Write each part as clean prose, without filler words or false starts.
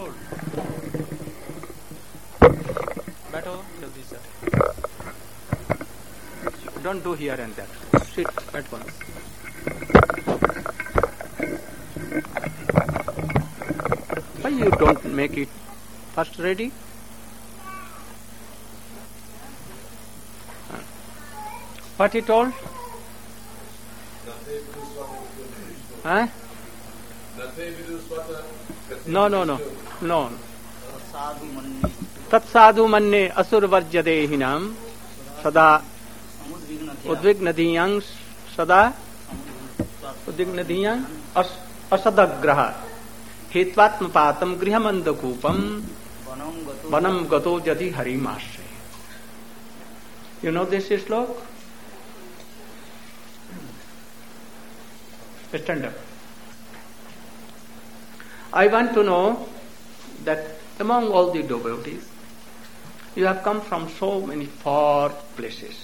told. बैठो जल्दी से. Don't do here and there. Sit at once. Why you don't make it first ready? What he told? Huh? No. तत्साधु मन्ये असुर वर्जदेहिनाम सदा उद्विग्नधियां सदा उद्विग्नधियां असदग्रह हेत्वात्मपातम गृहमंदकूपम वनम गतो यदि हरिमाश्रय. You know this slok? Stand up. I want to know that among all the devotees, you have come from so many far places.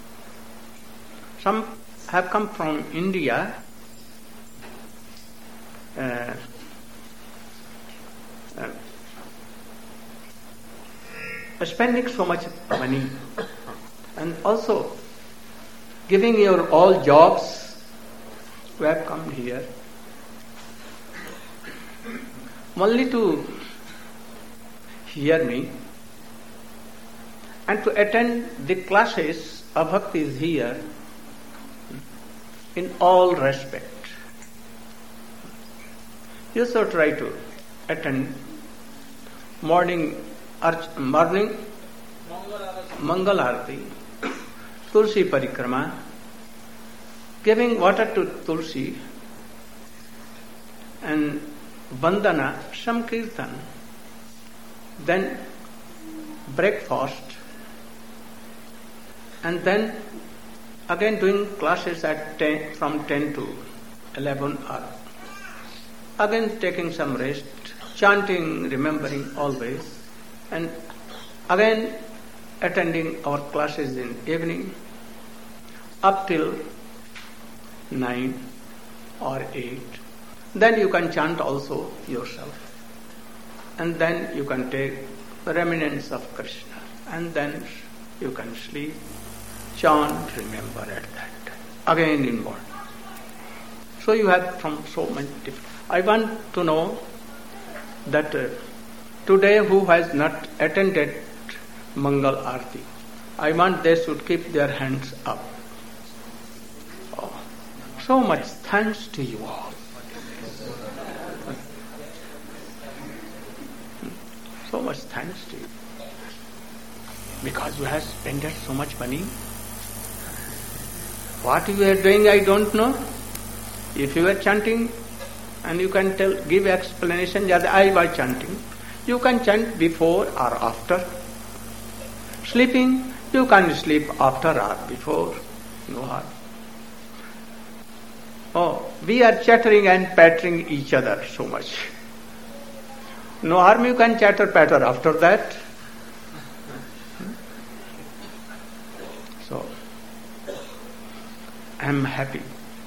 Some have come from India, spending so much money and also giving your all jobs. We have come here only to hear me and to attend the classes of bhaktis here in all respect. You should try to attend morning Mangal Arati, Tulsi Parikrama, giving water to Tulsi, and Vandana, Sankirtan, then breakfast, and then again doing classes at 10, from 10 to 11 hours. Again taking some rest, chanting, remembering always, and again attending our classes in evening up till 9 or 8. Then you can chant also yourself. And then you can take the remnants of Krishna. And then you can sleep, chant, remember at that time. Again in morning. So you have from so many different. I want to know that today who has not attended Mangal Arati, I want they should keep their hands up. Oh, so much thanks to you all. So much thanks to you. Because you have spent so much money. What you are doing, I don't know. If you are chanting, and you can give explanation that I was chanting, you can chant before or after. Sleeping, you can sleep after or before. No harm. Oh, we are chattering and pattering each other so much. No harm, you can chatter, patter after that. So, I am happy.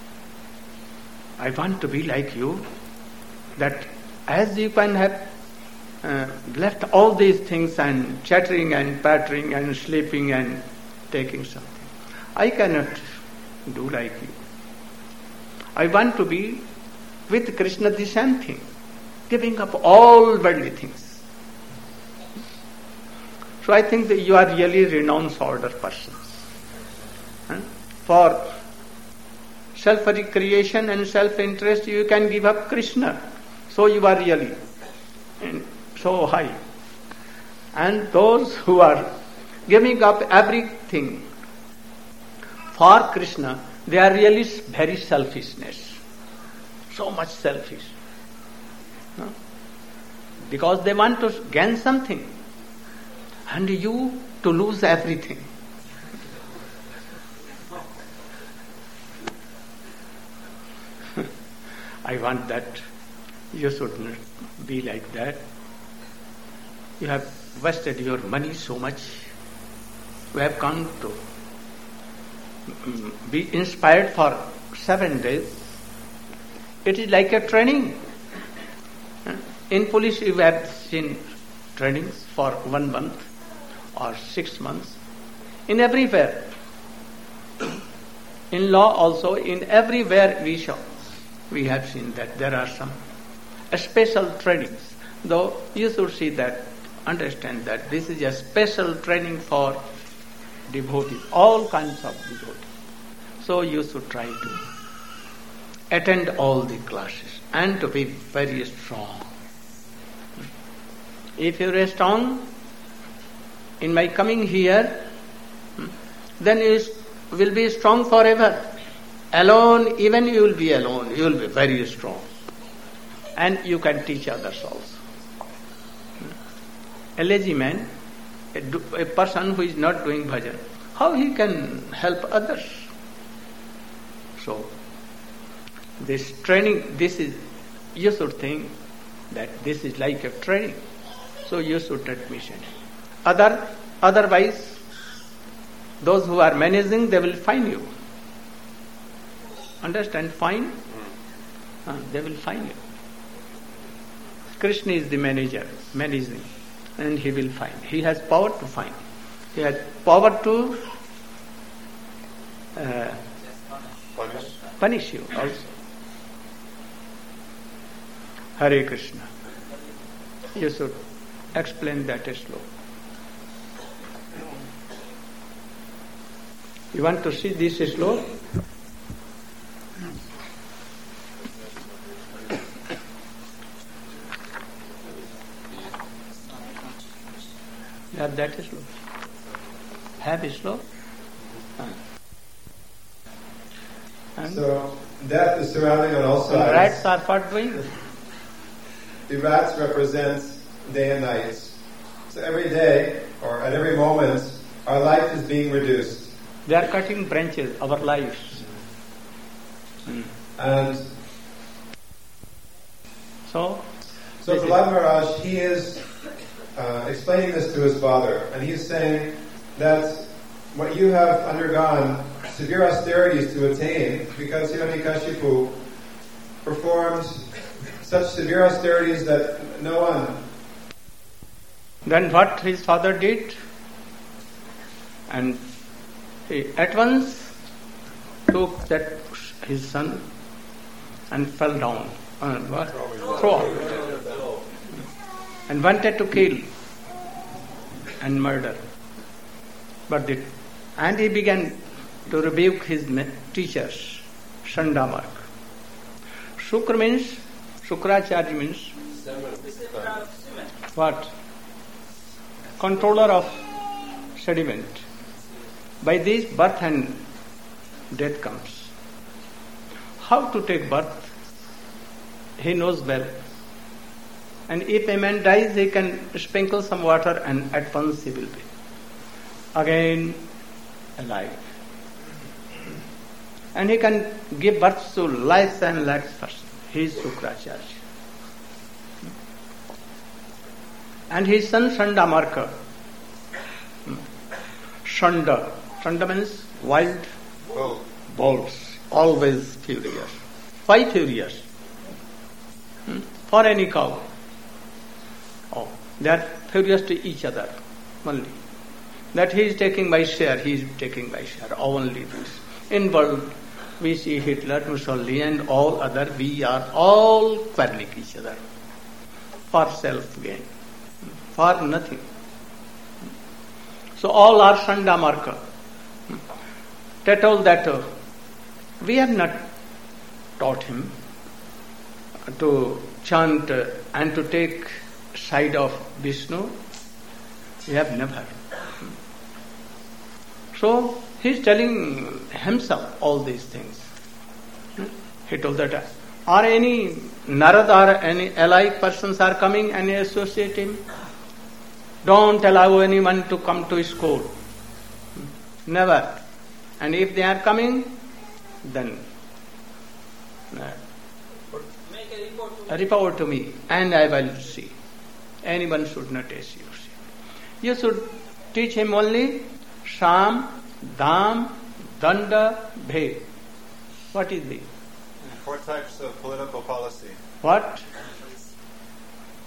I want to be like you, that as you can have left all these things and chattering and pattering and sleeping and taking something, I cannot do like you. I want to be with Krishna the same thing, giving up all worldly things. So I think that you are really renounced order persons. For self-recreation and self-interest, you can give up Krishna. So you are really so high. And those who are giving up everything for Krishna, they are really very selfishness. So much selfish. No? Because they want to gain something. And you to lose everything. I want that. You should not be like that. You have wasted your money so much. We have come to be inspired for 7 days. It is like a training. In police you have seen trainings for 1 month or 6 months. In everywhere. In law also, in everywhere we have seen that there are some special trainings. Though you should see that, understand that this is a special training for devotees, all kinds of devotees. So you should try to attend all the classes and to be very strong. If you are strong in my coming here, then you will be strong forever. Alone, even you will be alone, you will be very strong. And you can teach others also. A lazy man, a person who is not doing bhajan, how he can help others? So, this training, you should think that this is like a training. So you should take mission. Otherwise, those who are managing, they will fine you. Understand? Fine? They will fine you. Krishna is the manager, managing, and he will fine. He has power to fine. He has power to punish you also. Hare Krishna. You should explain that slow. You want to see this slow? Have that slow. Have slow. So death is surrounding on all sides. Rats are what doing? The rats represent day and night. So every day or at every moment, our life is being reduced. They are cutting branches, our lives. And so Prahlad Maharaj, he is explaining this to his father, and he's saying that what you have undergone severe austerities to attain, because Hiranyakashipu performed such severe austerities that no one. Then what his father did? And he at once took that his son and fell down and throw out, and wanted to kill and murder. But and he began to rebuke his teachers, Shandamak. Shukracharya means what? Controller of sediment. By this, birth and death comes. How to take birth? He knows well. And if a man dies, he can sprinkle some water and at once he will be again alive. And he can give birth to lakhs and lakhs person. He is Shukracharya. And his son Shandamarka. Shanda means wild bulls, always furious. Why furious? For any cow. Oh, they are furious to each other only. That he is taking my share, he is taking my share, only this. In world, we see Hitler, Mussolini and all other, we are all quarreling each other for self-gain, for nothing. So all are Shandamarka. They told that we have not taught him to chant and to take side of Vishnu. We have never. So he is telling himself all these things. He told that are any Narad or any alike persons are coming and associate him? Don't allow anyone to come to school. Never. And if they are coming, then report to me and I will see. Anyone should not associate. You should teach him only Sham, Dham, Danda, Bhed. What is it? 4 types of political policy. What?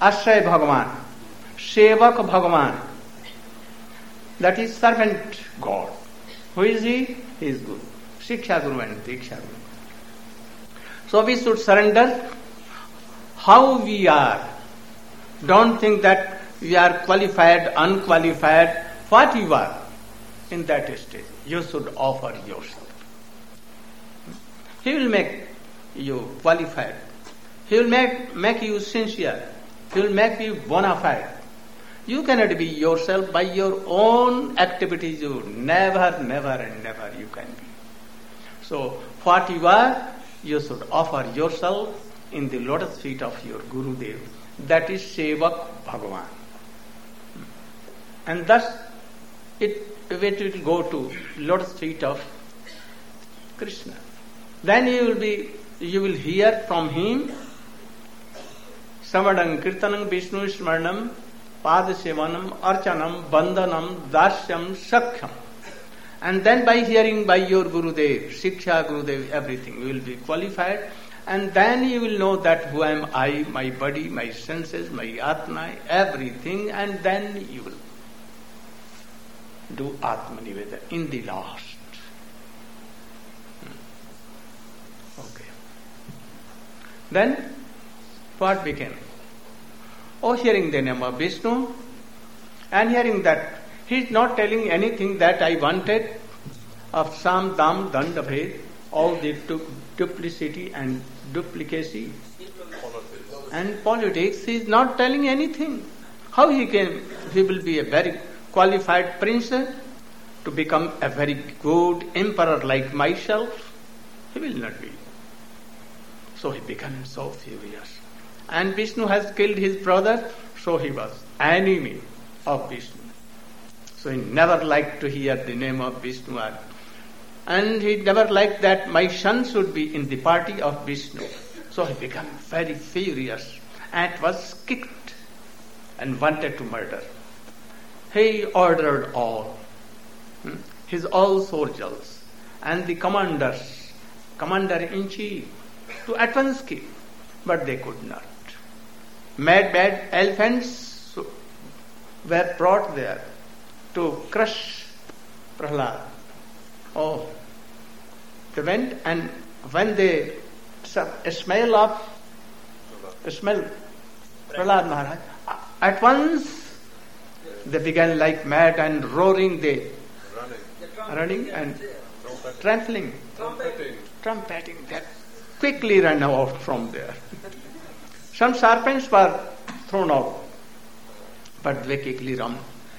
Ashray Bhagavan, Sevak Bhagavan. That is servant God. Who is he? He is Guru. Shiksha Guru and Diksha Guru. So we should surrender how we are. Don't think that we are qualified, unqualified. What you are in that stage, you should offer yourself. He will make you qualified. He will make you sincere. He will make you bona fide. You cannot be yourself by your own activities. You never you can be. So what you are, you should offer yourself in the lotus feet of your Gurudev. That is Sevak Bhagavan. And thus it will go to lotus feet of Krishna. Then you will hear from him Samadang, Kirtanam, Vishnu, Smarnam, Padasevanam, Archanam, Bandhanam, Dasyam, Sakhyam. And then by hearing by your Gurudev, Shiksha Gurudev, everything, you will be qualified. And then you will know that who am I, my body, my senses, my Atma, everything. And then you will do Atmaniveda in the last. Okay. Then what became? Oh, hearing the name of Vishnu and hearing that he is not telling anything that I wanted of Sam, Dam, Danda, Bhed, all the duplicity and duplicacy and politics. He is not telling anything. How he will be a very qualified prince to become a very good emperor like myself? He will not be. So he became so furious. And Vishnu has killed his brother, so he was enemy of Vishnu. So he never liked to hear the name of Vishnu. And he never liked that my son should be in the party of Vishnu. So he became very furious and was kicked and wanted to murder. He ordered all his all soldiers and the commanders, commander-in-chief, to at once kill, but they could not. Mad elephants were brought there to crush Prahlad. Oh, they went, and when they smell Prahlad Maharaj, at once they began like mad and roaring, running and trampling, trumpeting. They quickly ran out from there. Some serpents were thrown out, but they quickly ran.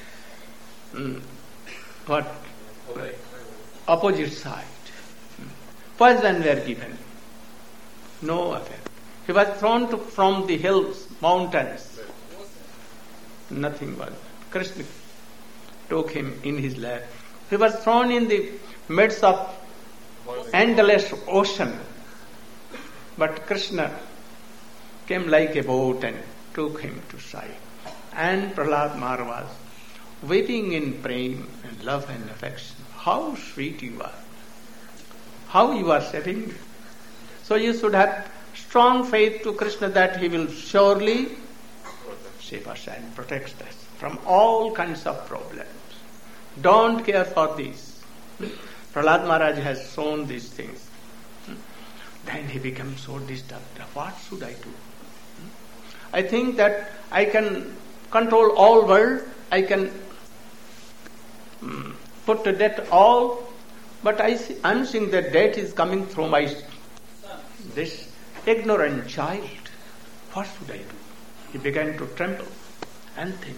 Opposite side. Poison were given. No effect. He was thrown from the hills, mountains. Nothing was. Krishna took him in his lap. He was thrown in the midst of endless ocean. But Krishna came like a boat and took him to side. And Prahlad Maharaj was weeping in prema and love and affection. How sweet you are. How you are saving me. So you should have strong faith to Krishna that he will surely save us and protect us from all kinds of problems. Don't care for these. Prahlad Maharaj has shown these things. Then he becomes so disturbed. What should I do? I think that I can control all world. I can put to death all. But I'm seeing that death is coming through this ignorant child. What should I do? He began to tremble and think.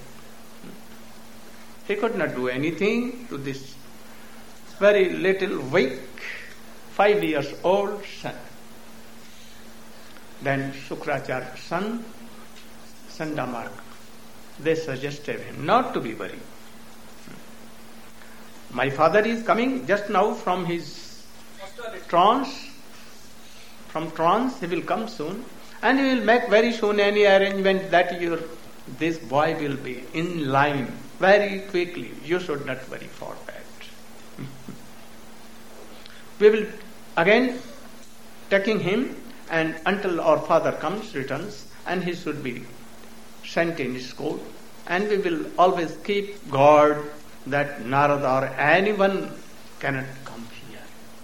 He could not do anything to this very little weak 5 years old son. Then Shukracharya's son, Sandamark, they suggested him not to be worried. My father is coming just now from his trance. From trance, he will come soon, and he will make very soon any arrangement that this boy will be in line very quickly. You should not worry for that. We will again taking him, and until our father returns, and he should be sent in school, and we will always keep guard that Narada or anyone cannot come here.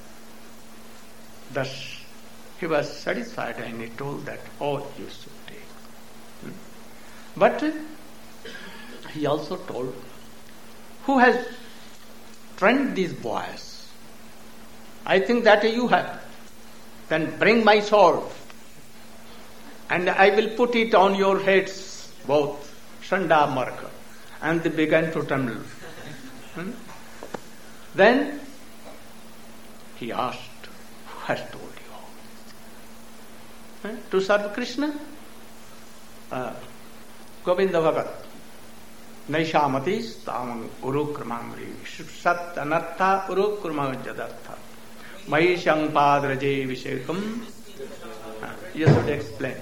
Thus, he was satisfied and he told that, oh, you should take. But he also told, who has trained these boys? I think that you have. Then bring my sword, and I will put it on your heads, both, Shanda, Marka. And they began to tremble. Then he asked, who has told you all this? To serve Krishna? Govinda Bhagat. Naishamati stamang urukramangri sat anatta urukramang jadartha mahishang padraje vishekam. You should explain.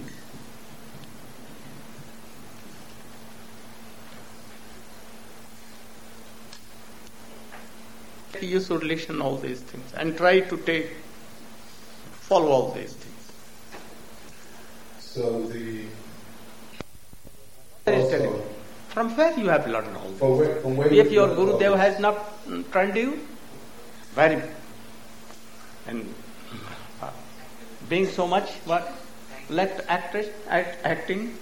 You should listen all these things and try to follow all these things. So the also, from where you have learned all this? From where if your Gurudev has not trained you, very and being so much left acting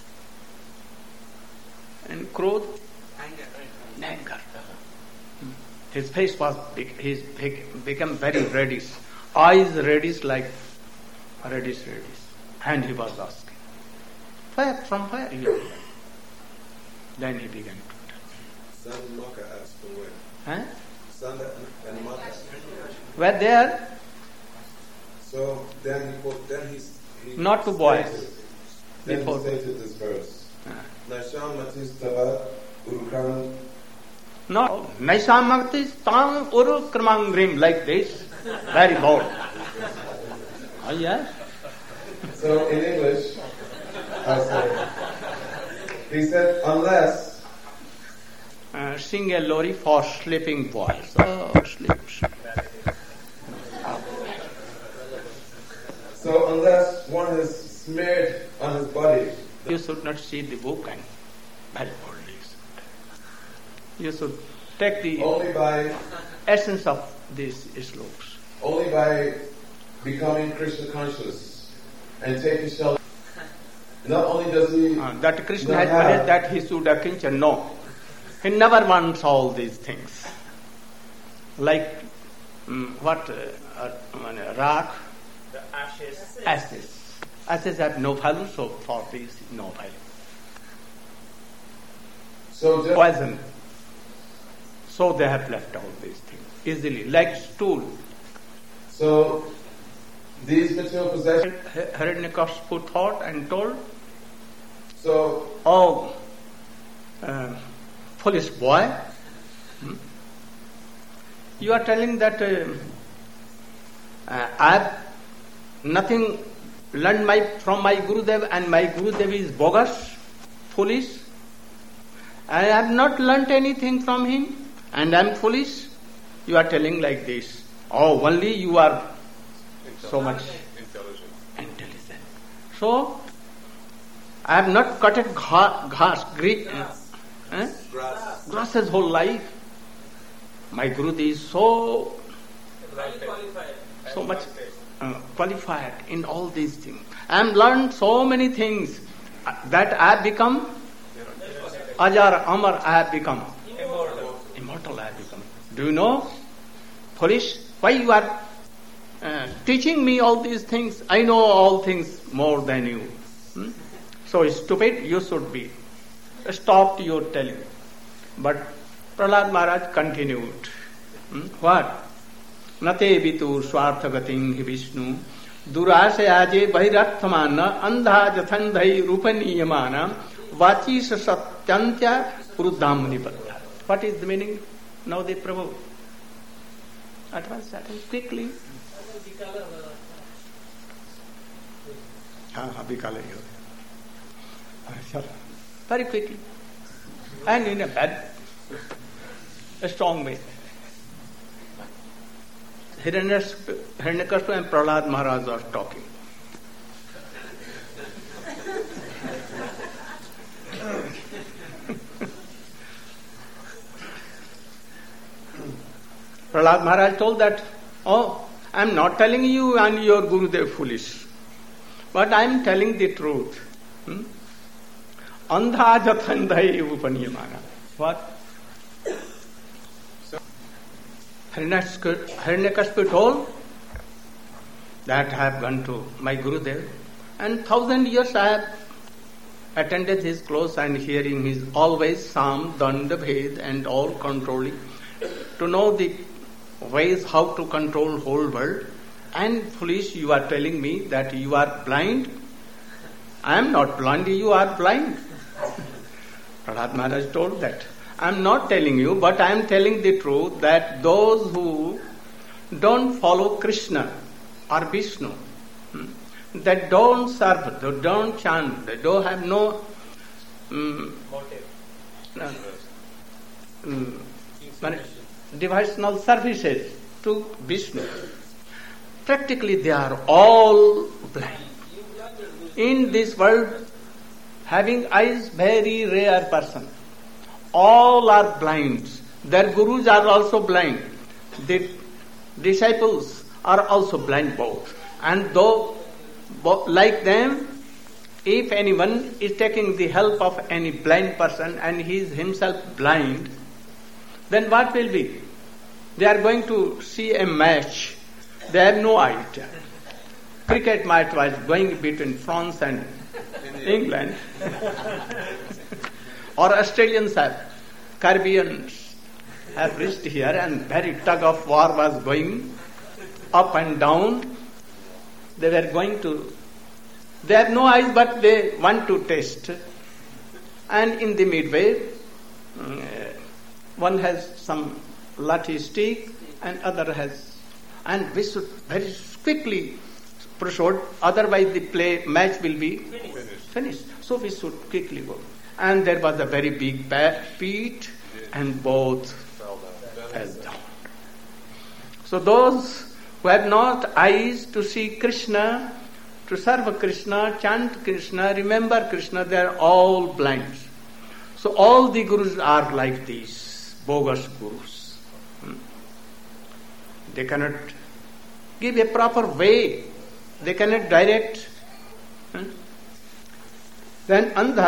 and krodh, anger. His face was big, became very reddish, eyes reddish like reddish, and he was asking, from where you are? Then he began to tell. Son and Maka asked from where? Huh? Son and Maka. Were there? So then he not to boys. Then Before. he stated this verse. Nasham Matis Tava Urukram. No, Naisamagti Stang Uru Kramangrim, like this. Very bold. Oh, yes. So in English, I say, he said, unless sing a lorry for sleeping boys. Oh, sleep. So unless one is smeared on his body, You should not see the book and very boldly. You should take the only by essence of these slokas. only by becoming Krishna conscious and taking shelter. Not only does he That Krishna not has have- managed that he should akincha. No. He never wants all these things. Like rock, The ashes. ashes. Ashes have no value, so for this, no value. so just, Poison. So they have left all these things easily, like stool. so these material possessions. Hiranyakashipu thought and told, So oh, foolish boy, you are telling that I have nothing learned from my Gurudev and my Gurudev is bogus, foolish. I have not learnt anything from him and I am foolish. You are telling like this. Oh, only you are so much intelligent. So, I have not cut grass his whole life. My Guru is so much qualified in all these things. I have learned so many things that I have become Ajar, Amar, I have become immortal I have become. Do you know, foolish, why you are teaching me all these things? I know all things more than you. So stupid you should be. Stopped your telling. But Prahlad Maharaj continued. What? Nate bitu swarthagating hi Vishnu durasyaje bhairathamana andha jathandhai rupaniyamana vachis satyantya uruddhamuni patta. What is the meaning? Now they Prabhu. At once, quickly. Bikala. Very quickly. And in a strong way. Hiranyakashipu and Prahlad Maharaj are talking. Prahlad Maharaj told that, oh, I am not telling you and your Gurudev foolish, but I am telling the truth. Andha jathandai upaniyamana. What? Hiranyakashipu told that I have gone to my Gurudev, and 1,000 years I have attended his close and hearing his always Sam, Danda, Bhed and all controlling, to know the ways how to control whole world. And foolish, you are telling me that you are blind. I am not blind, you are blind. Prahlad Maharaj told that. I am not telling you, but I am telling the truth that those who don't follow Krishna or Vishnu, that don't serve, they don't chant, they don't have no devotional services to Vishnu. Practically they are all blind. In this world, having eyes, very rare person. All are blind. Their gurus are also blind. The disciples are also blind both. And though, like them, if anyone is taking the help of any blind person and he is himself blind, then what will be? They are going to see a match. They have no idea. Cricket match was going between France and England. Or Australians have, Caribbeans have reached here, and very tug of war was going up and down. They were going to, they have no eyes but they want to taste. And in the midway, one has some lathi stick and other has, and we should very quickly proceed, otherwise the match will be finished. So we should quickly go. And there was a very big pit, and both fell down. So those who have not eyes to see Krishna, to serve Krishna, chant Krishna, remember Krishna, they are all blind. So all the gurus are like these, bogus gurus. They cannot give a proper way. They cannot direct. Then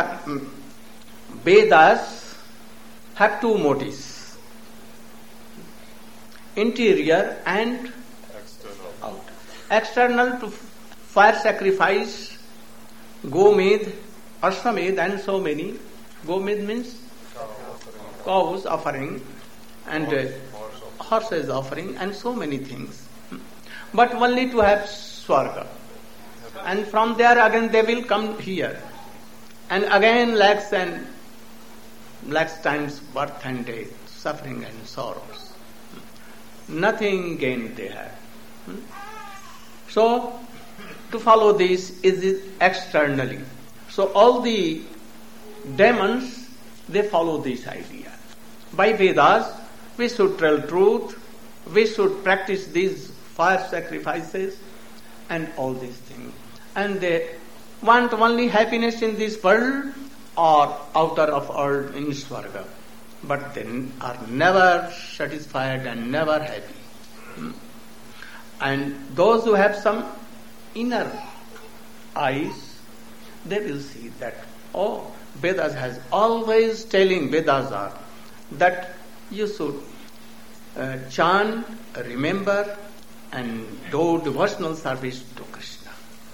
Vedas have two motives, interior and outer. External to fire sacrifice, Gomed, Ashwamed and so many. Gomed means cows offering and horses offering and so many things. But only to have Swarga. And from there again they will come here. And again lakhs times birth and death, suffering and sorrows. Nothing gain they have. So, to follow this is externally. So all the demons, they follow this idea. By Vedas, we should tell truth, we should practice these fire sacrifices and all these things. And they want only happiness in this world or outer of world in Swarga. But they are never satisfied and never happy. And those who have some inner eyes, they will see that, oh, Vedas has always telling, Vedas are, that you should chant, remember and do devotional service to Krishna.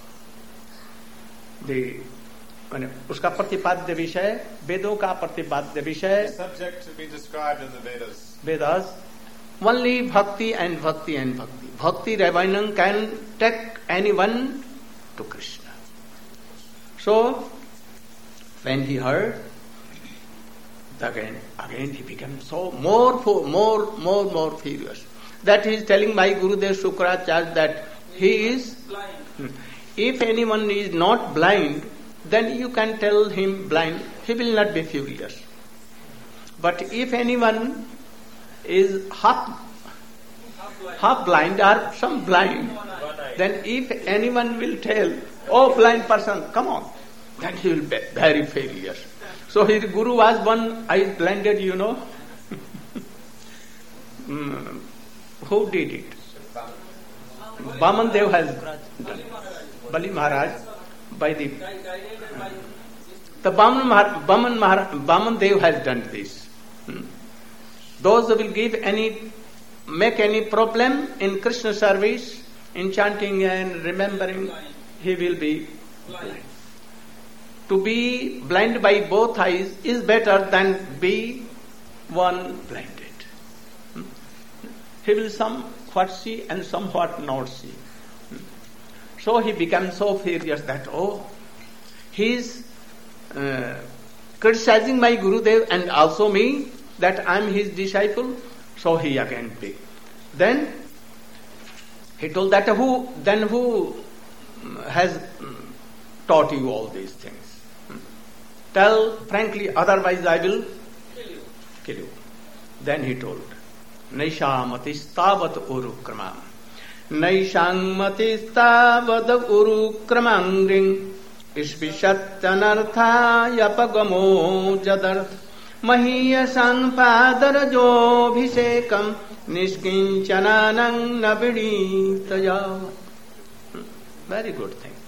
उसका प्रतिपाद्य विषय, वेदों का प्रतिपाद्य विषय, subject to be described in the Vedas. Vedas, only bhakti and bhakti and bhakti. Bhakti Ravanam can take anyone to Krishna. So, when he heard, again he became so more furious. That he is telling my Gurudev Shukracharya that he is blind. If anyone is not blind, then you can tell him blind, he will not be furious. But if anyone is half blind or some blind, then if anyone will tell, oh blind person, come on, then he will be very furious. So his Guru was one eye blinded, Who did it? Vaman Dev has done. Bali Maharaj, by the Vaman Dev has done this. Those who will make any problem in Krishna service, in chanting and remembering, he will be blind. To be blind by both eyes is better than be one blinded. He will somewhat see and somewhat not see. So he becomes so furious that, he is criticizing my Gurudev and also me, that I am his disciple. So he again begged. Then he told that who has taught you all these things? Tell frankly, otherwise I will kill you. Then he told, Naishamatis-tavat urukramam. Naishamatis-tavat urukramangring Ishvishatyanarthayapagamo jadarth Mahiyasang padarajobhisekam Nishkinchananang nabiditaya. Very good thing.